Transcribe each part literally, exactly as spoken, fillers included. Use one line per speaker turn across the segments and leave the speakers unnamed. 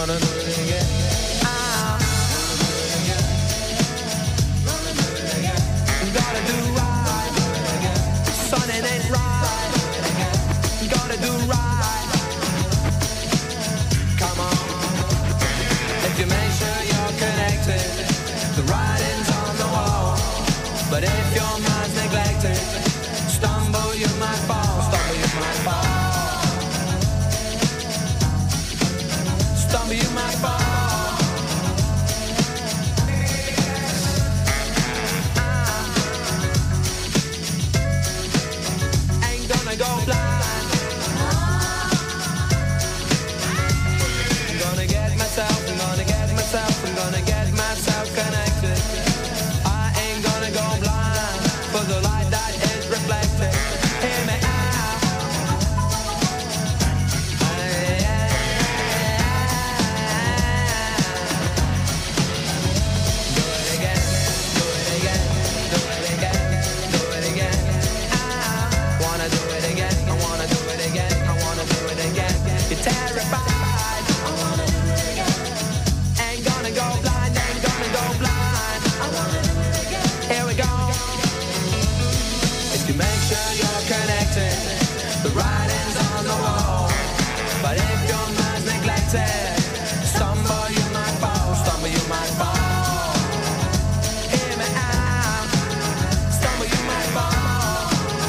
gonna do it again. I'm gonna do right. Son, it ain't right. Gonna do right. Come on. If you make sure you're connected, the writing's on the wall. But if your mind's neglected, stumble you might fall. Stumble you might fall. Stumble you might fall. I ain't gonna go blind. I'm gonna get myself, I'm gonna get myself, I'm gonna get myself connected. I ain't gonna go blind for the light that is reflected. Hear me out. Do it again, do it again, do it again, do it again. I wanna do it again, I wanna do it again, I wanna do it again. You're terrified. I wanna do it again. Ain't gonna go blind, ain't gonna go blind. I wanna do it again. Here we go. If you make sure you're connected, the writing's on the wall. But if your mind's neglected, stumble you might fall, stumble you might fall. Hear me out. Stumble you might fall.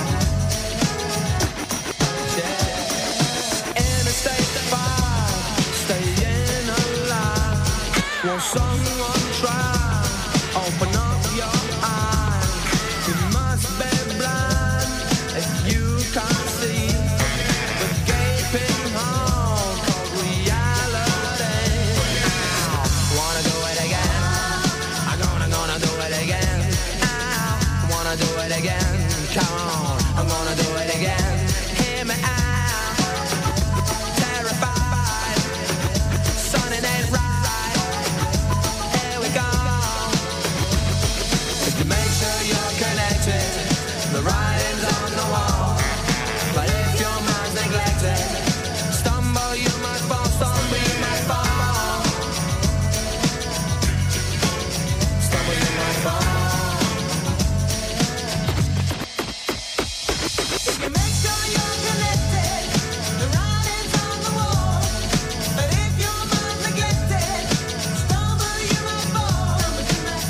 Yeah. In a state of fire, staying alive. Won't someone try? Open up your eyes. You must be blind if you can't see the gaping hole called reality. I wanna do it again. I'm gonna, gonna do it again. I wanna do it again. Come on, I'm gonna do it again. Hear me out. Terrified. Son, it ain't right. Here we go. If you make sure you're connected, the writing's on the wall. But if your mind's neglected, stumble you might fall, stumble you might fall. Stumble you might fall. If you make sure you're connected, the writing's on the wall. But if your mind's neglected, stumble you might fall, stumble you might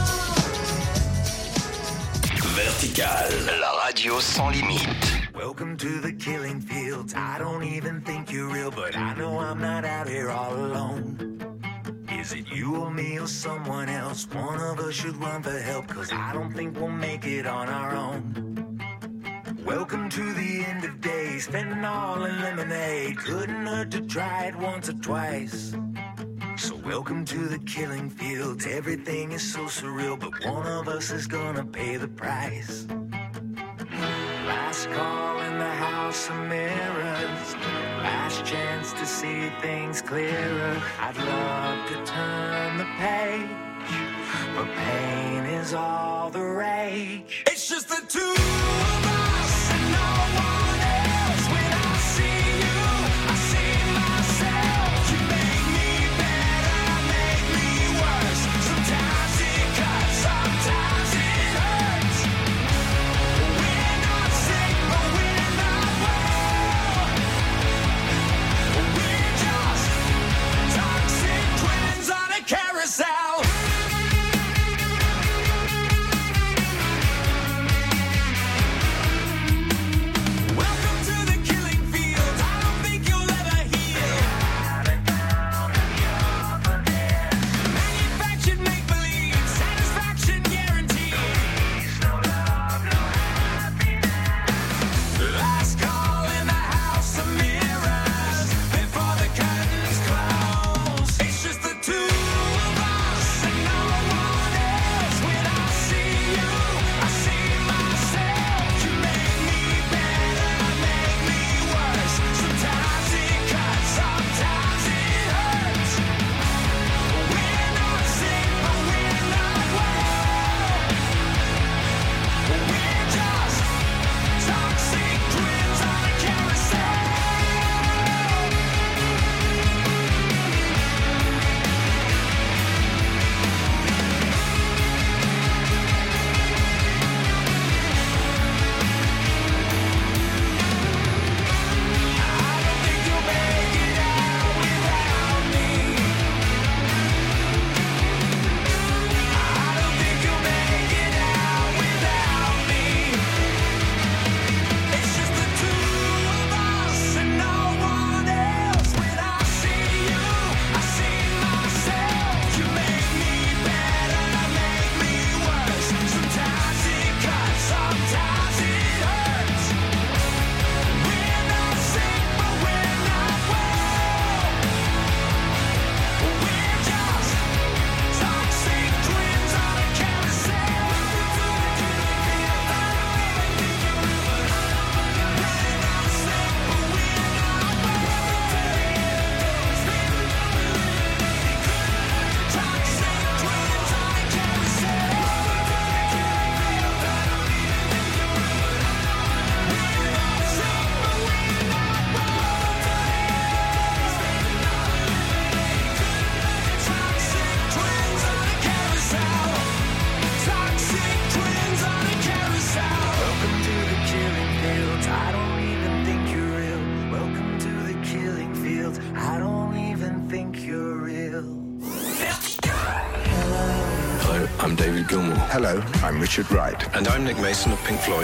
fall.
Vertical, la radio sans limite.
Welcome to the killing fields. I don't even think you're real, but I know I'm not out here all alone. Is it you or me or someone else? One of us should run for help, cause I don't think we'll make it on our own. Welcome to the end of days, spending all in lemonade. Couldn't hurt to try it once or twice. So welcome to the killing fields. Everything is so surreal, but one of us is gonna pay the price. Last call in the house of mirrors. Last chance to see things clearer. I'd love to turn the page, but pain is all the rage. It's just the two of us and no one else. When I see you, I see myself. You make me better, make me worse. Sometimes it cuts, sometimes it hurts. We're not sick, but we're not well. We're just toxic twins on a carousel.
David Gilmour.
Hello, I'm Richard Wright.
And I'm Nick Mason of Pink Floyd.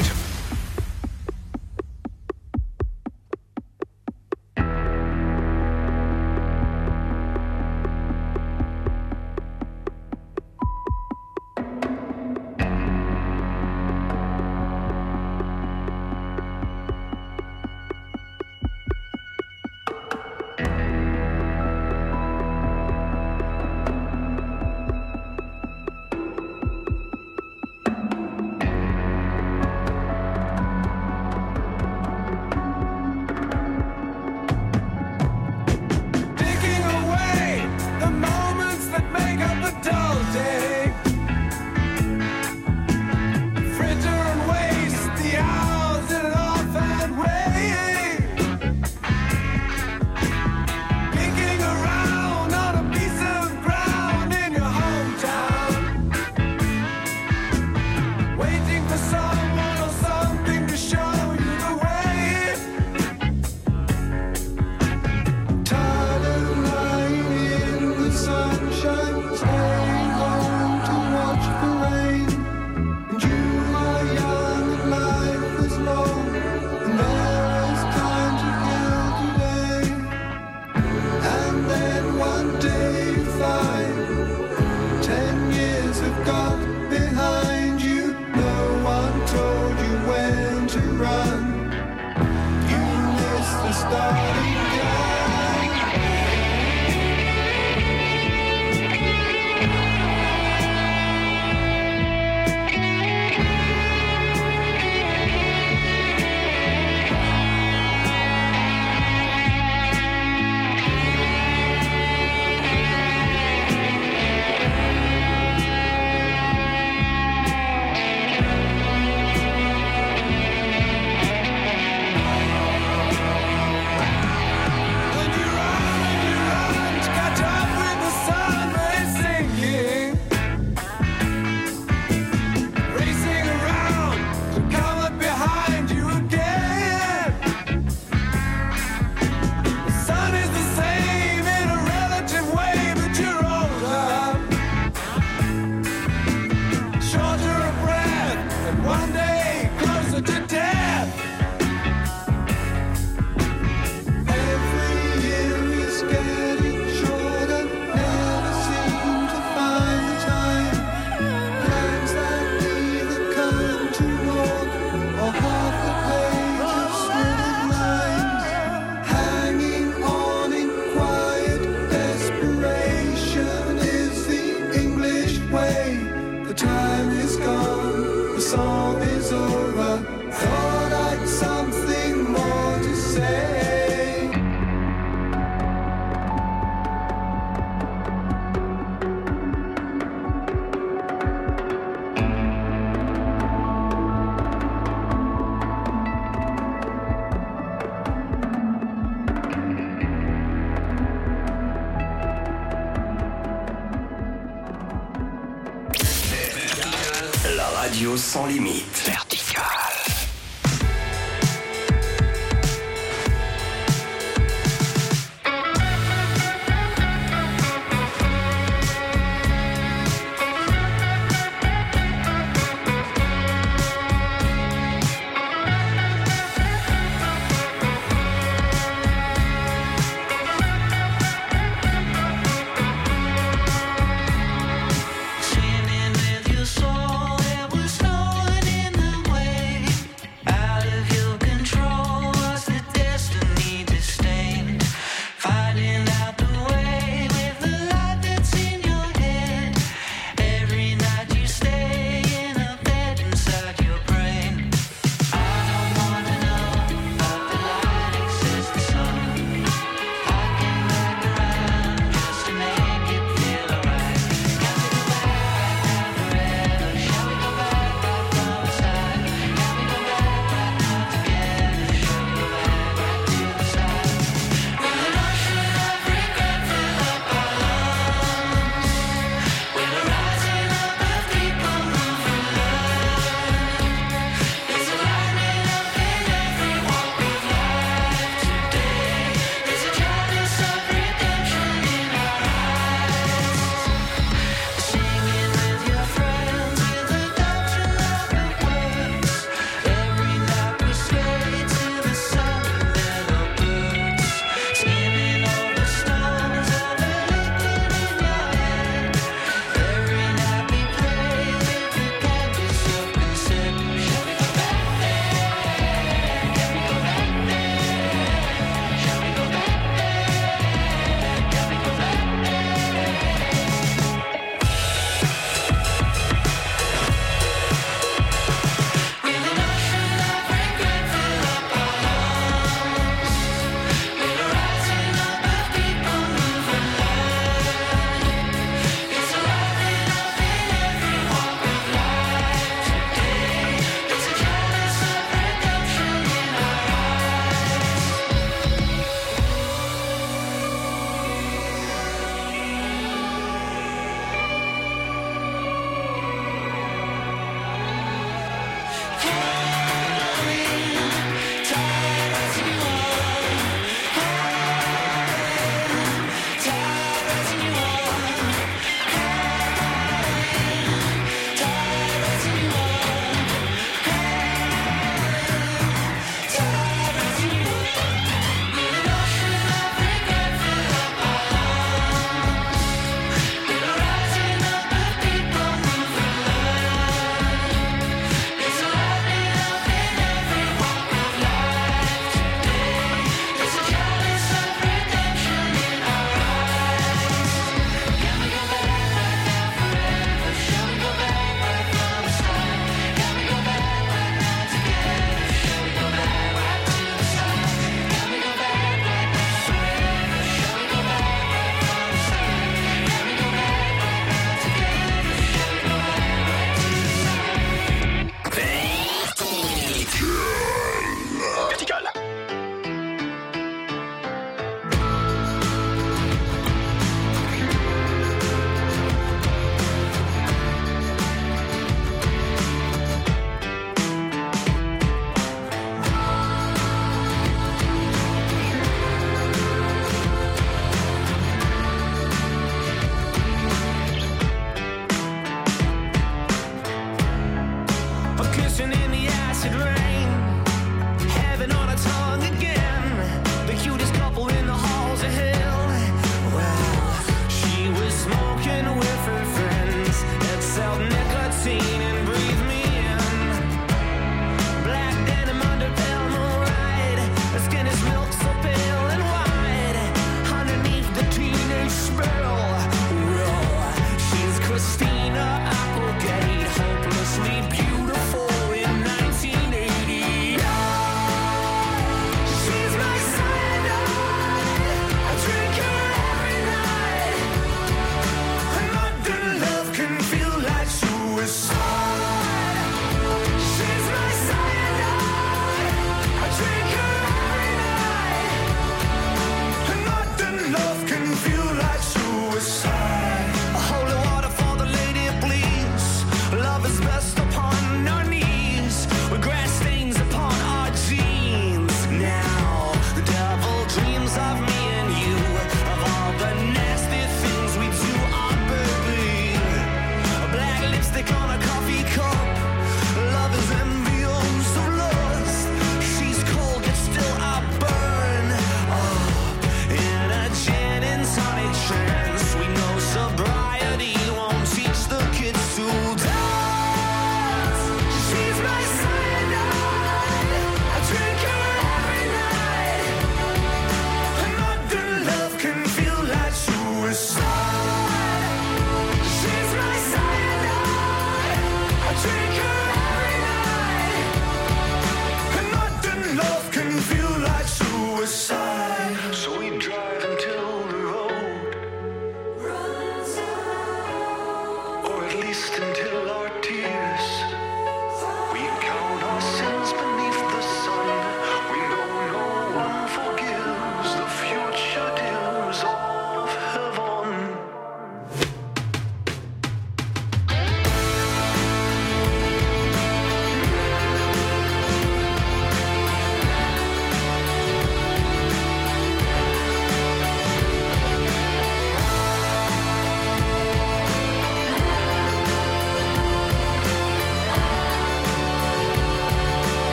Radio sans limite. Vertical.
Swimming with your soul, it was snowing in the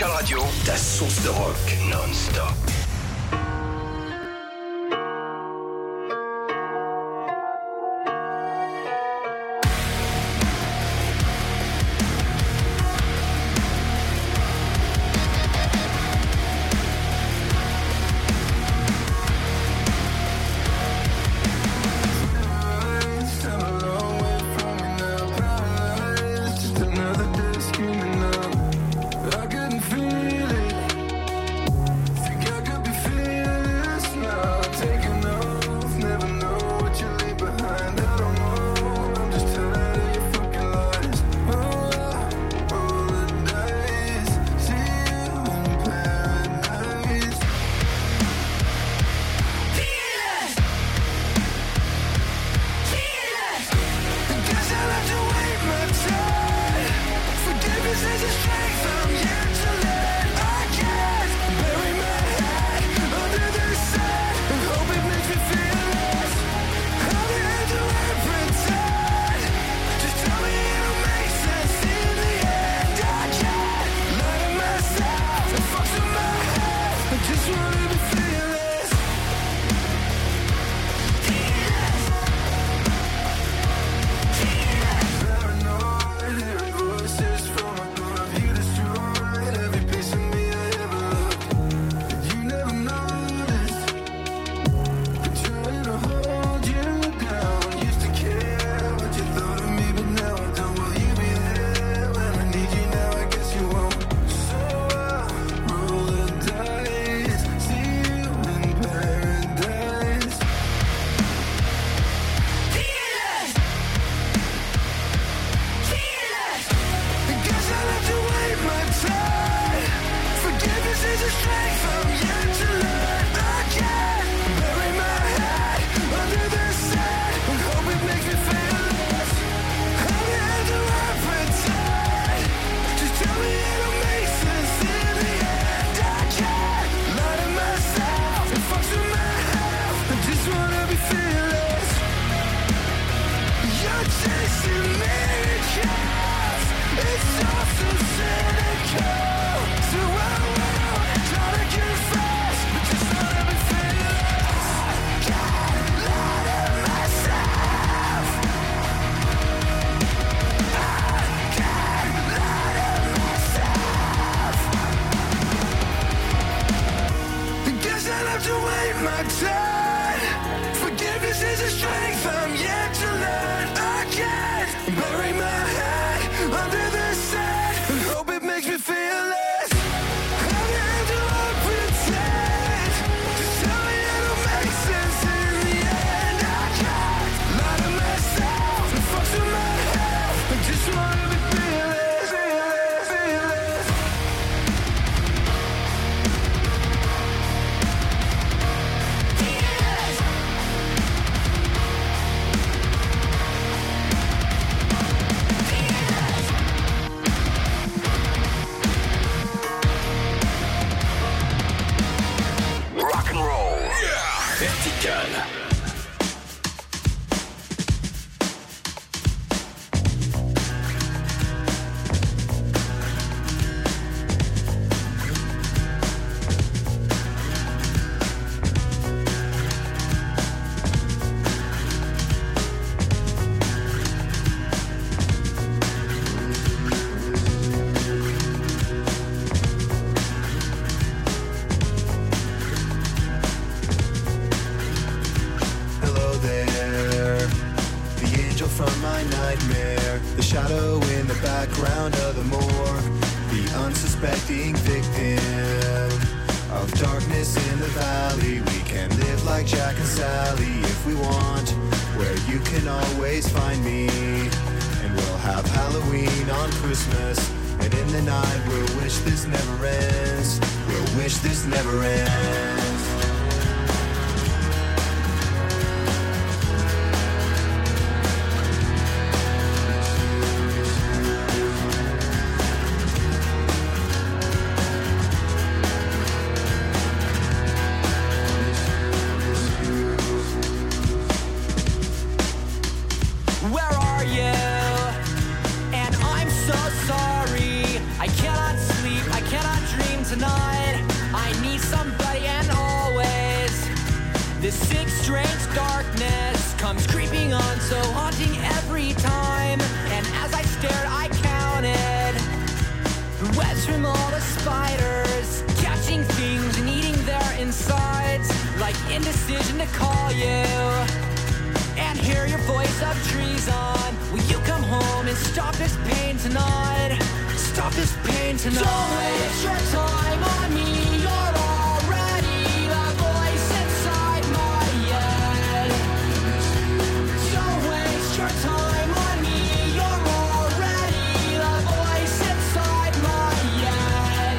Vertical Radio, ta source de rock non-stop.
And I'm so sorry. I cannot sleep, I cannot dream. This sick, strange darkness comes creeping on, so haunting every time. And as I stared, I counted the webs from all the spiders, catching things and eating their insides, like indecision to call you and hear your voice of treason. Will you come home and stop this pain tonight? Stop this pain tonight. Don't waste your time on me. You're already the voice inside my head. Don't waste your time on me. You're already the voice inside my head.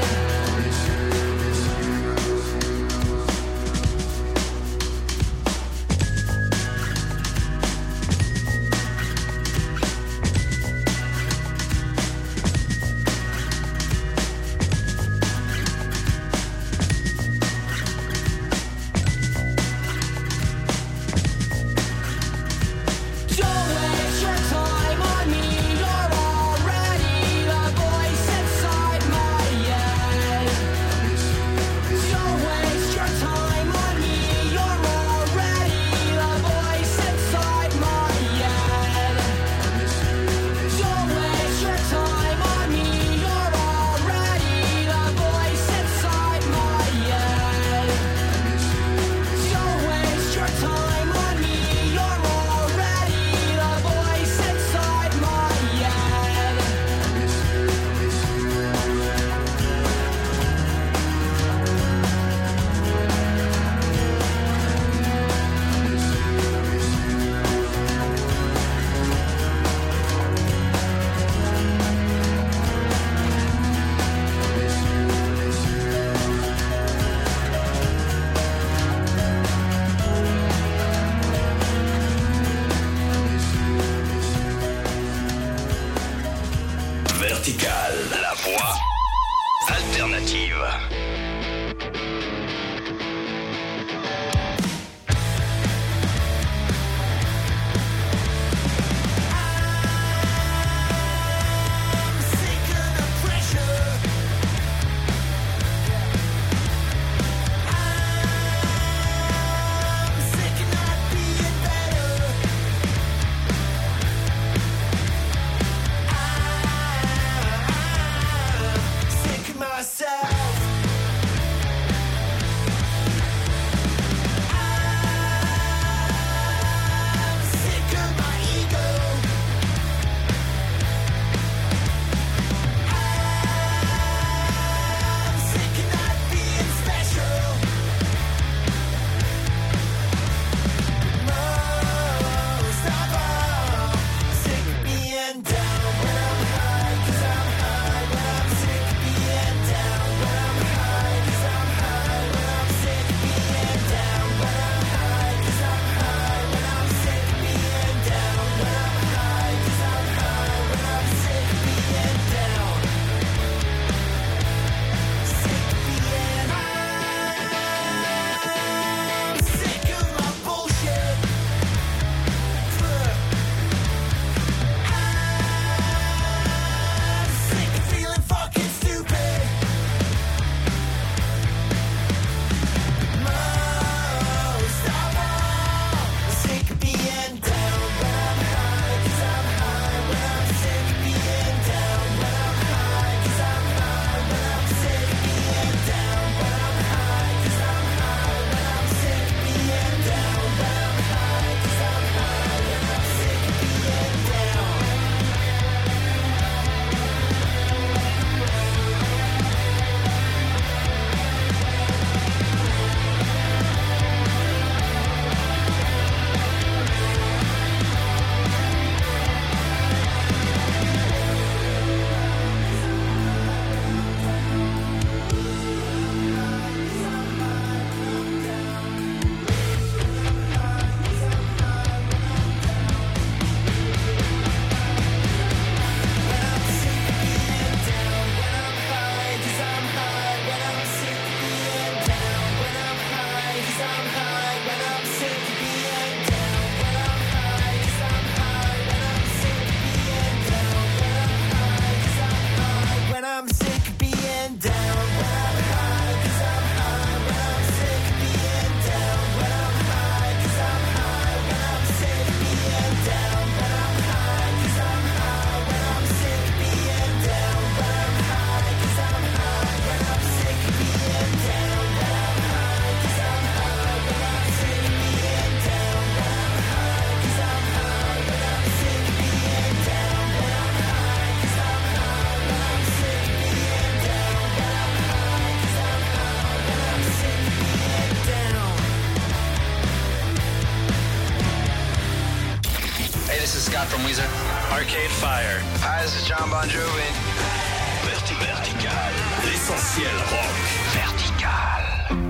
this is Scott from Weezer. Arcade Fire. Hi, this is John Bon Jovi.
Verti- Vertical. L'essentiel rock. Vertical.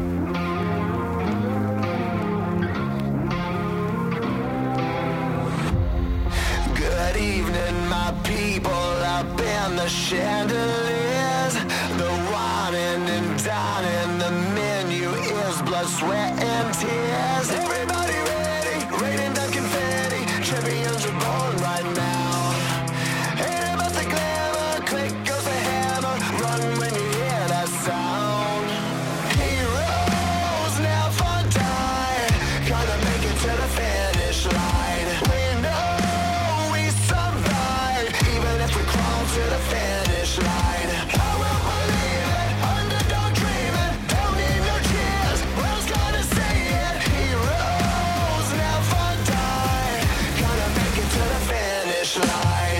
Good evening, my people up in the chandeliers. The whining and dining, the menu is blood, sweat, and tears. Everybody ready, raining down confetti. Champions are born right now. Ain't about the glamour, click goes the hammer. Run when you hear that sound. Heroes never die, gonna make it to the finish line. We know we survive, even if we crawl to the finish line. I will believe it, underdog dreaming. Don't need no cheers, world's gonna say it. Heroes never die, gonna make it to the finish line.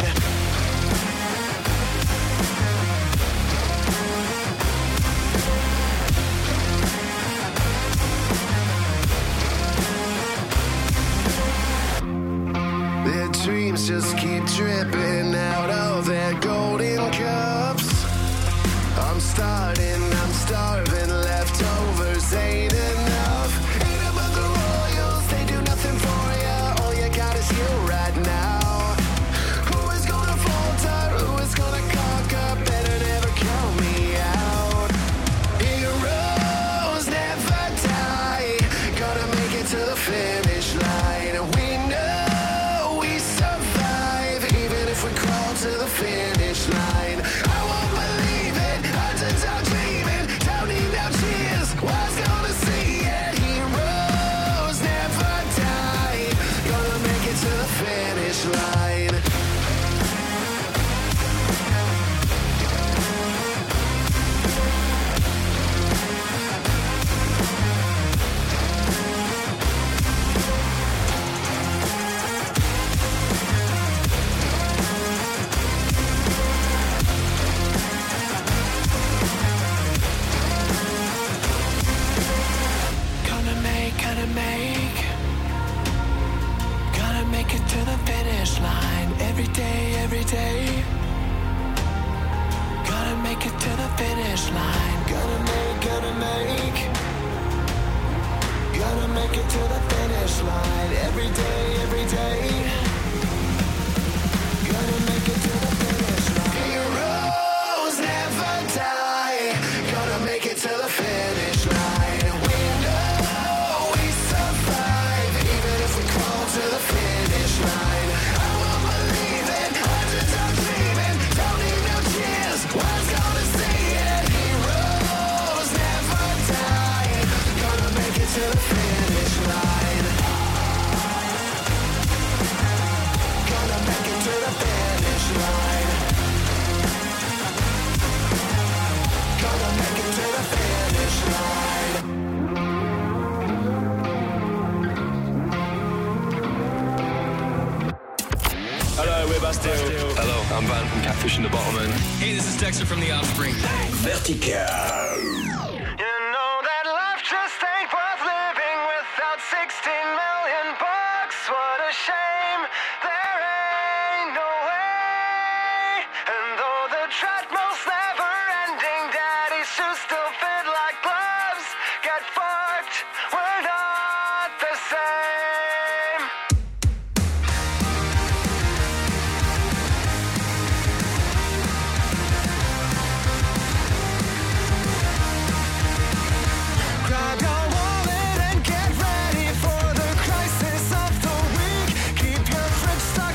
Their dreams just keep dripping out of their golden cups. I'm starting, I'm starving, leftovers ain't enough. Ain't about the royals, they do nothing for ya. All you got is you right now. Who is gonna falter, who is gonna conquer? Better never count me out. Heroes never die, gonna make it to the finish line. We know we survive, even if we crawl to the finish line. I won't believe it, underdog dreaming. Don't need no cheers, what's gonna see it? Heroes never die, gonna make it to the finish line. Gonna make, gonna make, gonna make it to the finish line. Every day, every day, gonna make it to the finish line. Gonna make, gonna make, gonna make it to the finish line. Every day, every day, gonna make it to the finish line. Heroes never die, gonna make it to the finish line. We know we survive, even if we crawl to the finish line. I won't believe it, underdog dreaming. Don't need no cheers, what's gonna see it? Heroes never die, gonna make it to the finish line. Gonna make it to the finish line. Gonna make it to the finish line.
Hello, we're Bastille. Hello, I'm Van from Catfish and the Bottlemen. Hey, this is Dexter from The Offspring.
Vertical.
You know that life just ain't worth living without sixteen million bucks. What a shame, there ain't no way. And though the treadmill's never ending, daddy's shoes still fit like gloves. Get fucked, we're not the same. Grab your wallet and get ready for the crisis of the week. Keep your fridge stocked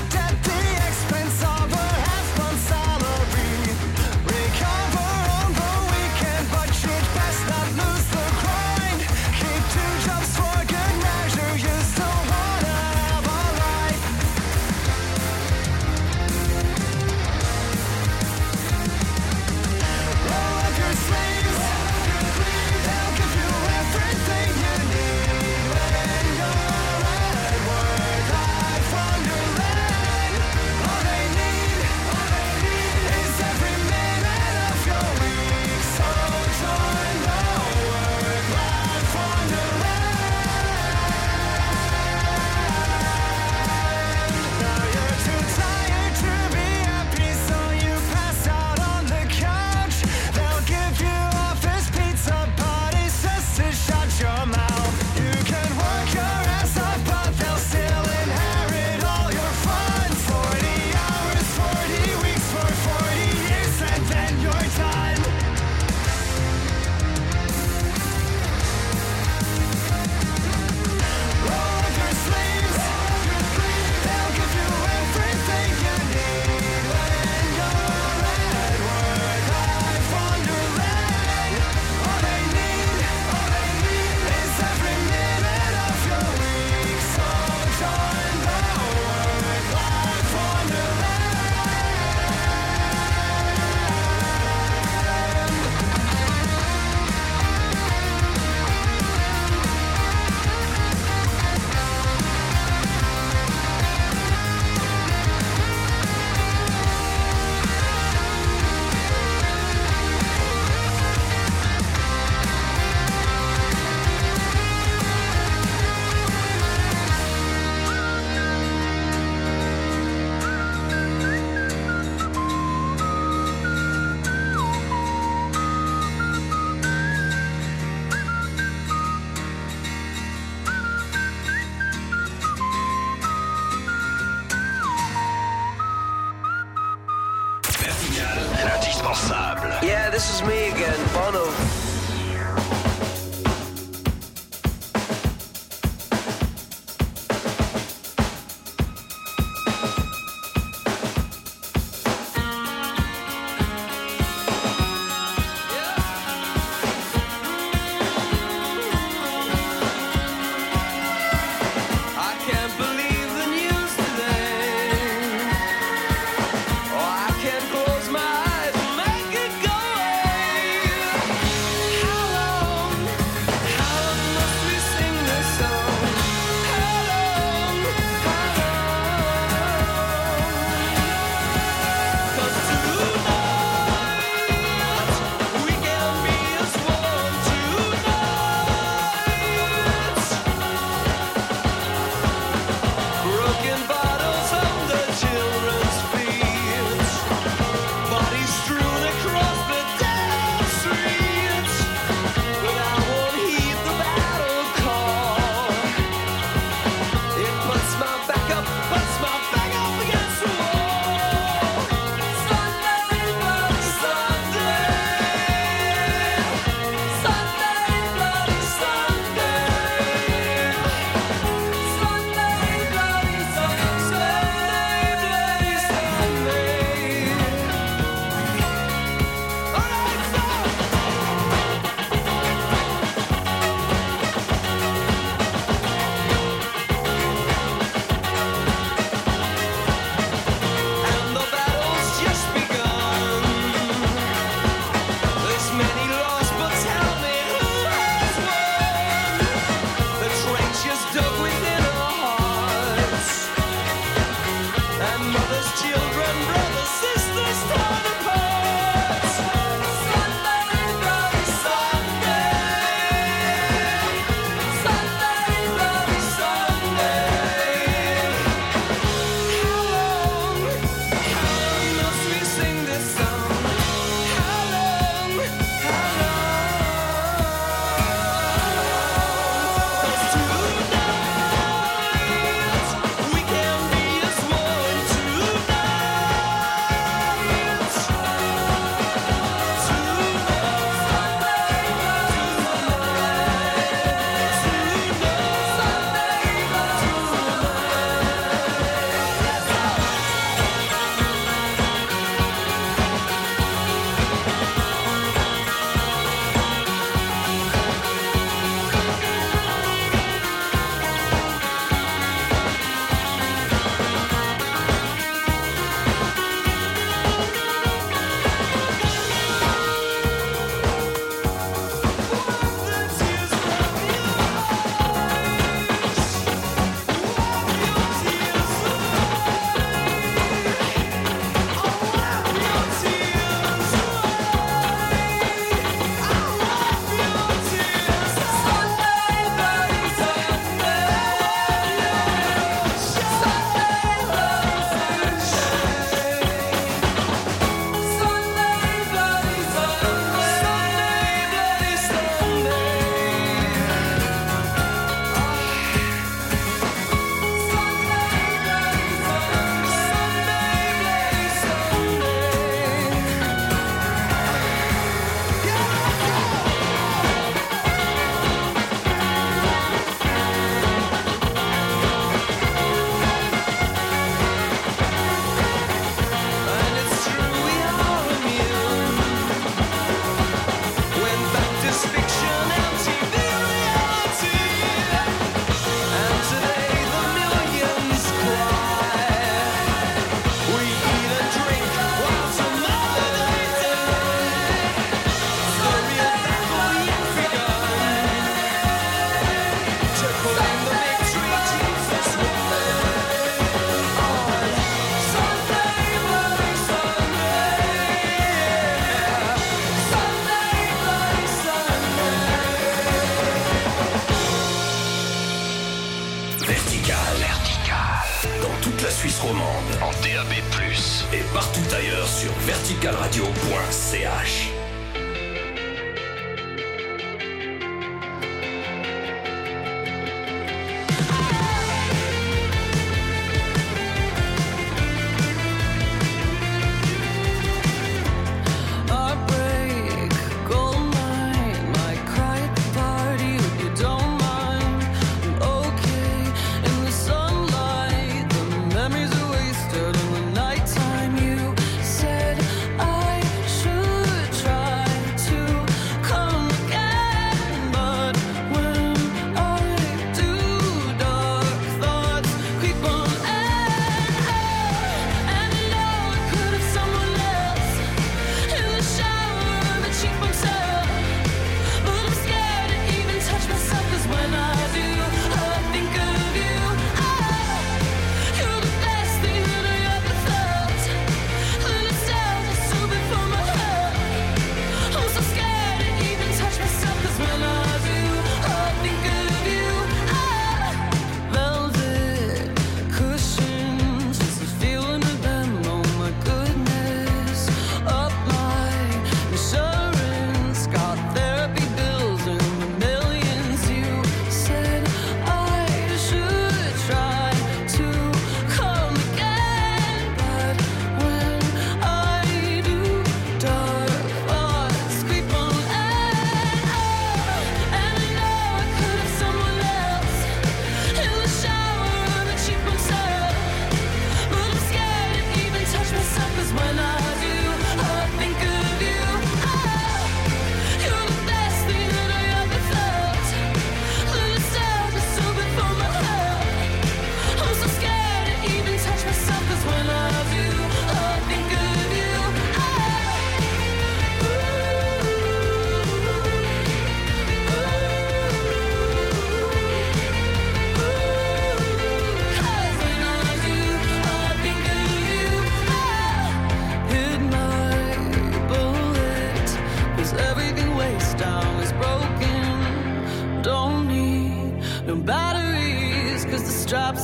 this is me again, Bono.
Suisse romande, en D A B plus, et partout ailleurs sur vertical radio point c h.
Heartbreak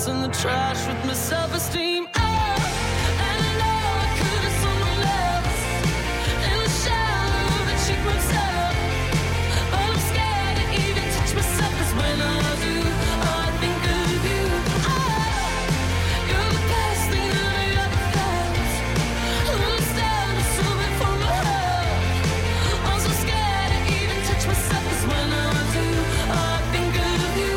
in the trash with my self-esteem. Oh, and I know I could have someone else in the shadow that she puts up. But I'm scared to even touch myself, 'cause when I love you, oh, I think of you. Oh, you're the best thing that I ever felt. A little step is swimming from my heart. I'm so scared to even touch myself, 'cause when I love you, oh, I think of you.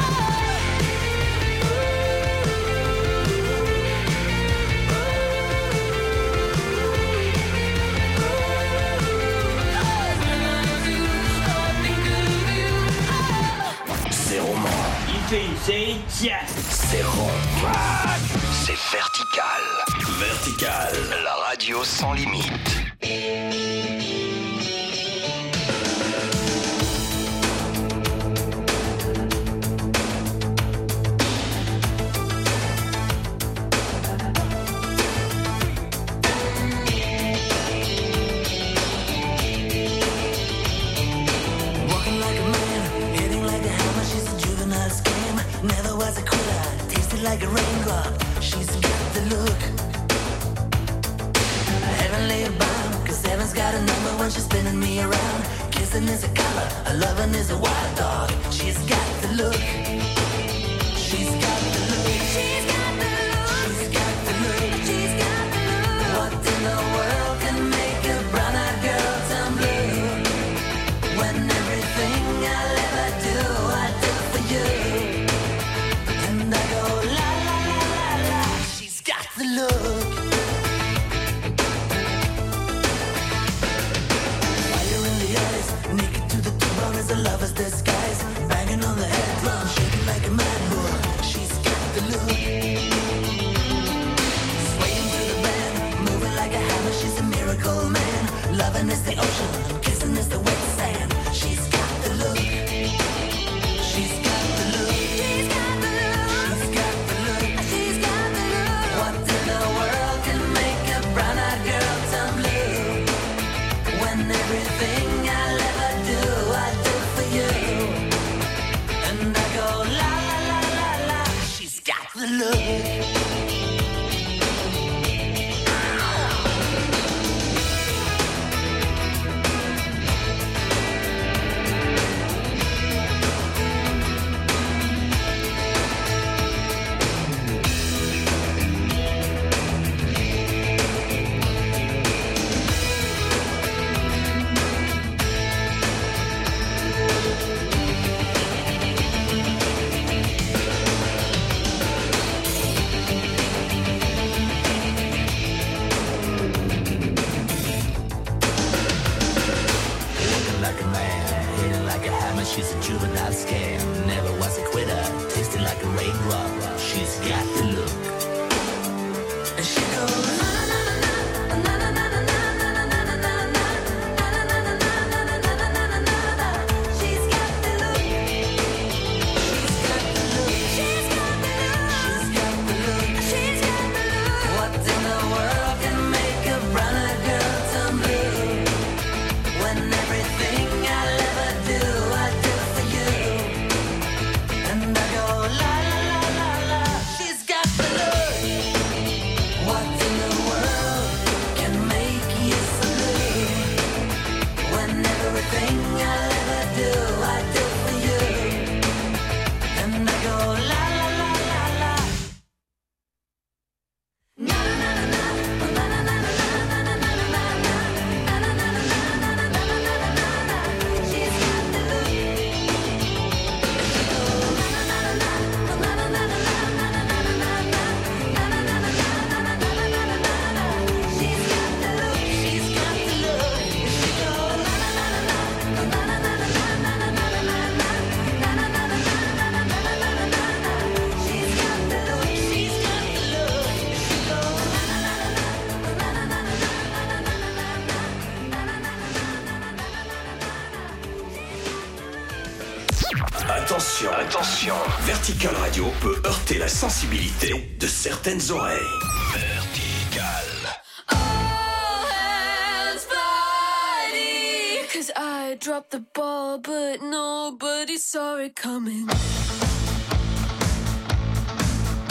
C'est roman.
Il fait une série, yes.
C'est rock. C'est vertical. Vertical, la radio sans limite.
Walking like a man, hitting like a hammer. She's a juvenile scam. Never was a quitter, tasted like a raindrop. She's got the look. Heavenly bound, 'cause heaven's got a number when she's spinning me around. Kissing is a color, a loving is a wild dog. She's got the look. She's got the look. She's got the look. She's got the look. She's got the look. What in the world can make a brown-eyed girl turn blue? When everything I'll ever do, I do for you. And I go la la la la la. She's got the look. Fire in the eyes, naked to the bone as a lover's disguise. Banging on the head drum, shaking like a mad bull. She's got the look. Swaying to the band, moving like a hammer. She's a miracle man. Loving is the ocean, kissing is the wet sand. She's got the look. She's got the look. She's got the look. She's got the look. She's got the look. What in the world can make a brown-eyed girl turn blue? When everything I'll ever do, I do for you. And I go la la la la la. She's got the look. Looking like a man, hitting like a hammer. She's a juvenile scam. Never was a quitter, tasting like a raindrop. She's got the look. And she goes na na na na na na na na na na na na na na. She's got the look. She's got the look. She's got the look. She's got the look. She's got the look. What in the world can make a brown-eyed girl turn blue? When everything I'll ever do, I do for you. And I go la la la la la. She's got the look. What in the world can make you so blue? When everything I'll ever do, I do for you. And I go la la la la la. Na na na na na na na na na na na na na. She's got the look. She's got the look.
Attention, attention, Vertical Radio peut heurter la sensibilité de certaines oreilles. Vertical.
Cause I dropped the ball, but nobody saw it coming.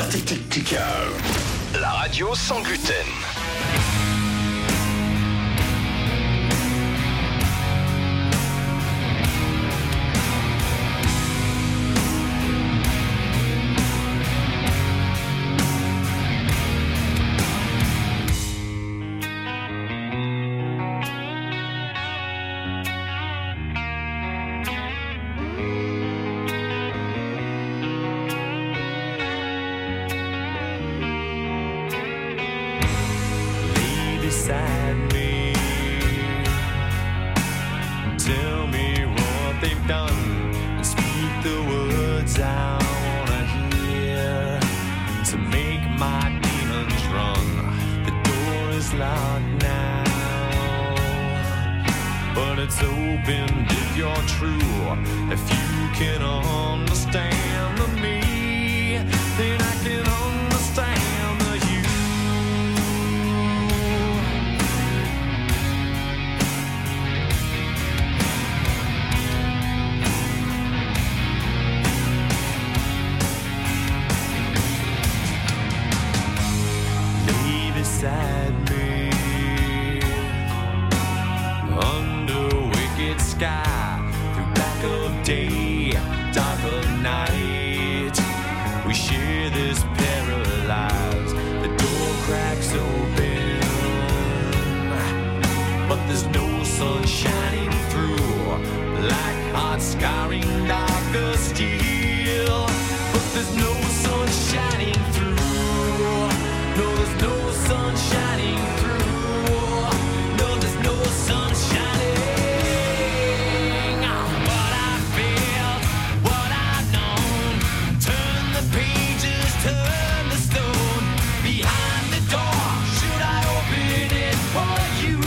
Vertical. La radio sans gluten.
Beside me, tell me what they've done and speak the words I wanna hear to make my demons run. The door is locked now, but it's open if you're true. If you can understand me, then I can understand the you. Beside me, under wicked sky, through black of day, dark of night, we share this paralyzed. The door cracks open, but there's no sun shining through, like hot scarring dark of steel. But there's no sun shining through. No, there's no sun shining through. No, there's no sun shining. What I felt, what I've known. Turn the pages, turn the stone. Behind the door, should I open it for you?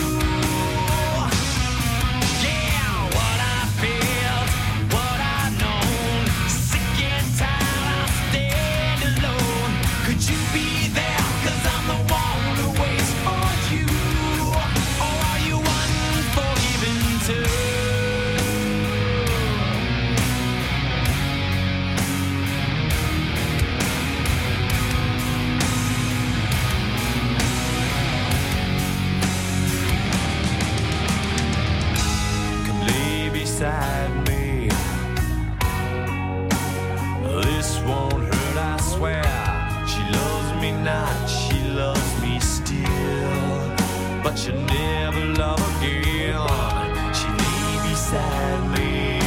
Yeah, what I felt, what I've known. Sick and tired, I stand alone. Could you be there? Beside me, this won't hurt, I swear. She loves me not, she loves me still, but she'll never love again. She lay beside me,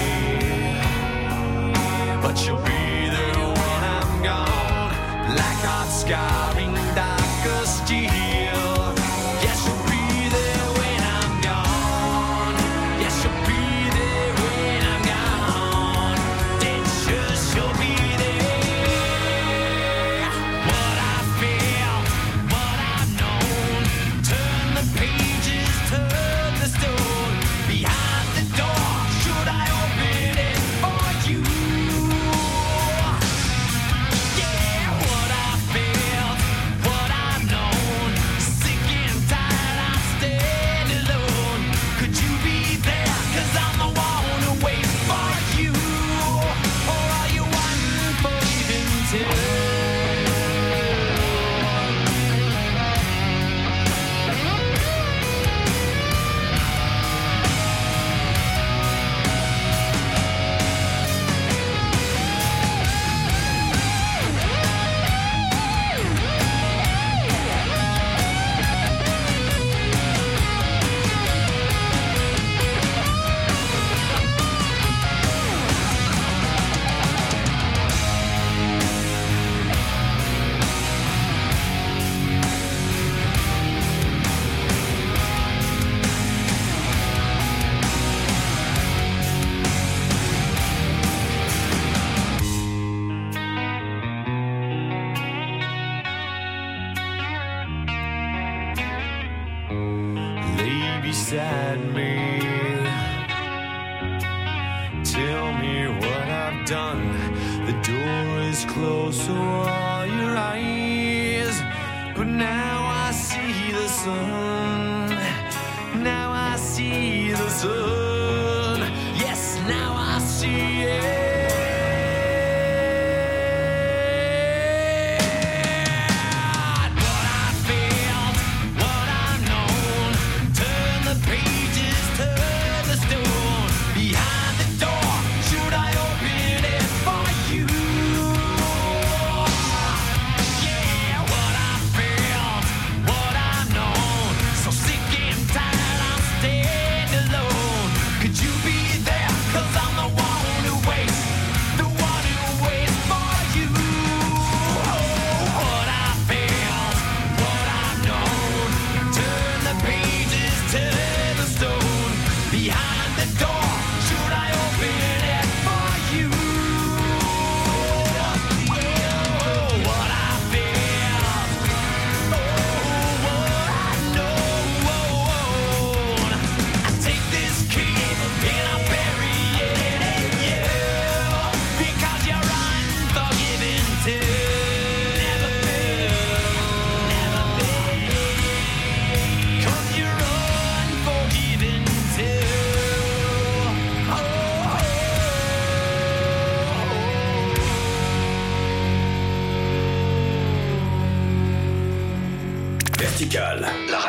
but she'll be there when I'm gone, like hot scarring dark of steel. Yeah, she'll be there when I'm gone. Yeah, she'll be beside me. Tell me what I've done. The door is closed, so are your eyes. But now I see the sun. Now I see the sun. Yes, now I see it.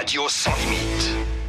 radio sans limite.